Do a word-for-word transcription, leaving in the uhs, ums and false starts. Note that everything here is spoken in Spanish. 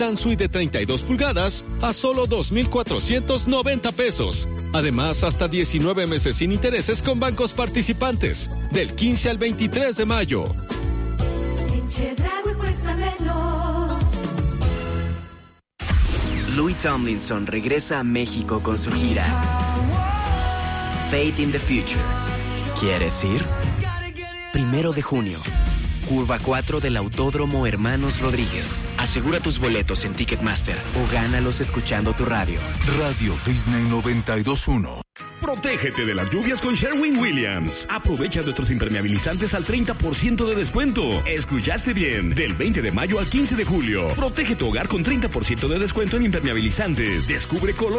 Dan suite de treinta y dos pulgadas a solo dos mil cuatrocientos noventa pesos. Además, hasta diecinueve meses sin intereses con bancos participantes. Del quince al veintitrés de mayo. En Chedraui cuesta menos. Louis Tomlinson regresa a México con su gira Fate in the Future. ¿Quieres ir? Primero de junio. Curva cuatro del Autódromo Hermanos Rodríguez. Asegura tus boletos en Ticketmaster o gánalos escuchando tu radio. Radio Disney noventa y dos punto uno. Protégete de las lluvias con Sherwin-Williams. Aprovecha nuestros impermeabilizantes al treinta por ciento de descuento. ¿Escuchaste bien? Del veinte de mayo al quince de julio. Protege tu hogar con treinta por ciento de descuento en impermeabilizantes. Descubre color